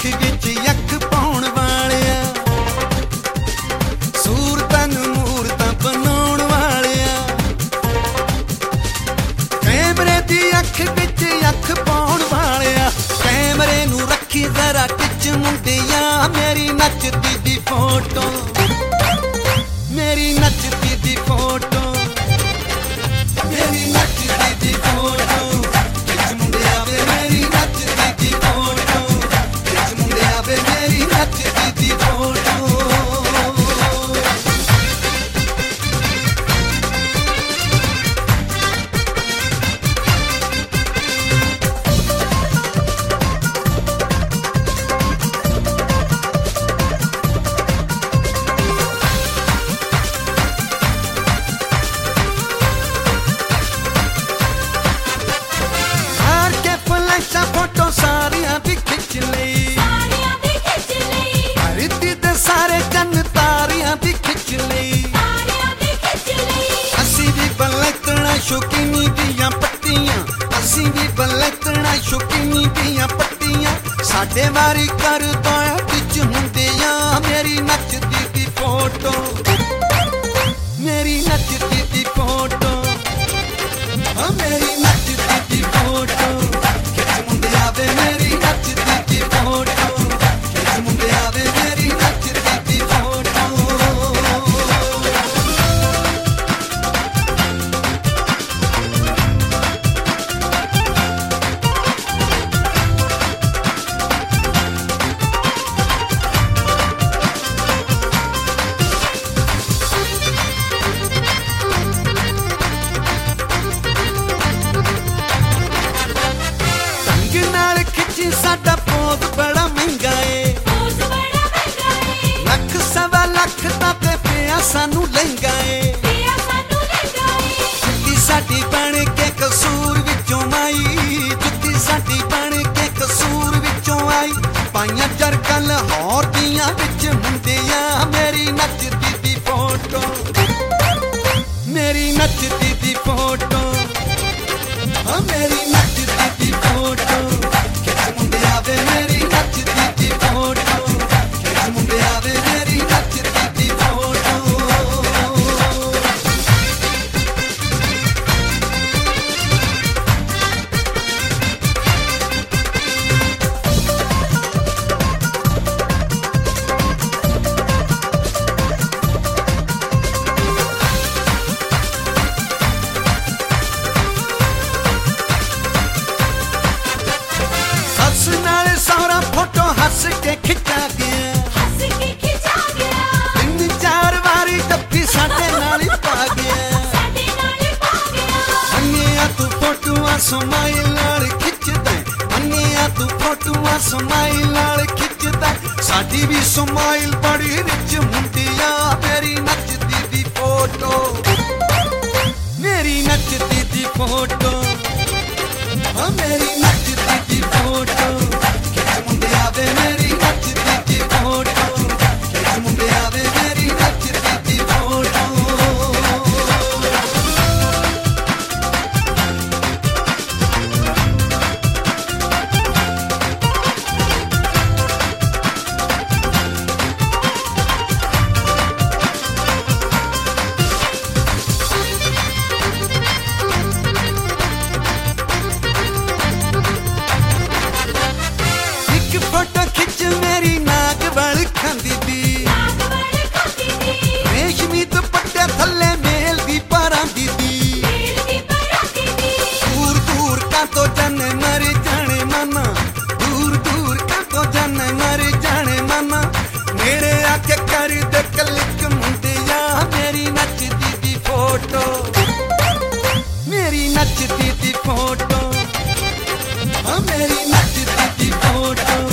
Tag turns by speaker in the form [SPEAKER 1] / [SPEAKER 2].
[SPEAKER 1] ਅੱਖ ਵਿੱਚ ਅੱਖ ਪਾਉਣ ਵਾਲਿਆ, ਸੂਰਤਾਂ ਨੂੰ ਮੂਰਤਾਂ ਬਣਾਉਣ ਵਾਲਿਆ, ਕੈਮਰੇ ਦੀ ਅੱਖ ਵਿੱਚ ਅੱਖ ਪਾਉਣ ਵਾਲਿਆ, ਕੈਮਰੇ ਨੂੰ ਰੱਖੀ ਜ਼ਰਾ ਟਿਚ ਮੁੰਡਿਆ, ਮੇਰੀ ਨੱਚਦੀ ਦੀ ਫੋਟੋ, ਮੇਰੀ ਨੱਚਦੀ ਦੀ ਫੋਟੋ, ਮੇਰੀ ਨੱਚਦੀ ਦੀ ਫੋਟੋ, ਟਿਚ ਮੁੰਡਿਆ ਵੇ ਮੇਰੀ ਨੱਚਦੀ ਦੀ ਫੋਟੋ, ਟਿਚ ਮੁੰਡਿਆ ਵੇ ਮੇਰੀ ਨੱਚਦੀ ਦੀ ਫੋਟੋ। फोटो सारियां भी खिच लई, धरती ते सारे चन्न तारियां भी खिच लई, असी भी बलैतना शौकीनी दियां पट्टियां, असी भी बलैतना शौकीनी दियां पट्टियां, साडे वारी कर पाया खिच हुंदियां, मेरी नचदी दी फोटो, मेरी नचदी दी फोटो, मेरी नचदी दी फोटो, मेरी नचदी दी फोटो, खिच मुंडिया वे मेरी नचदी दी फोटो। साडा पोज बड़ा महंगा है, लख सवा लख दा ते पिया सानू लहंगा है, जुत्ती साडी बन के कसूर विचों आई, जुत्ती साडी बन के कसूर विचों आई, पाइयां चरकां लाहौर दियां विच मुंडिया, मेरी नचदी दी फोटो, मेरी नचदी दी फोटो, मेरी नचदी दी फोटो, मेरी नचदी दी फोटो, खिच मुंडिया वे मेरी नचदी दी फोटो। सस नाल सारा फोटो हस के खिचा गया, तीन चार वारी जप्पी साडे नाल ही पा गया, अन्निया तू फोटोआं समाइल नाल खिचदा, अन्निया तू फोटोआं समाइल नाल खिचदा, साडी भी समाइल बड़ी रिच मुंडिया, मेरी नचदी दी फोटो, मेरी नचदी दी फोटो, मेरी नचदी दी फोटो, खिच मुंडिया वे मेरी नचदी दी फोटो, खिच मुंडिया वे मेरी नचदी दी फोटो। फोटो खिच मेरी नाक वाल खांदी दी, रेशमी दुपट्टे थल्ले मेल दी परांदी दी, दूर दूर का तो जाने मर जाने मना, दूर दूर का तो जाने मर जाने मना, नेड़े आके कर दे क्लिक मुंडिया, मेरी नचदी दी फोटो, मेरी नचदी दी फोटो, मेरी नचदी दी फोटो।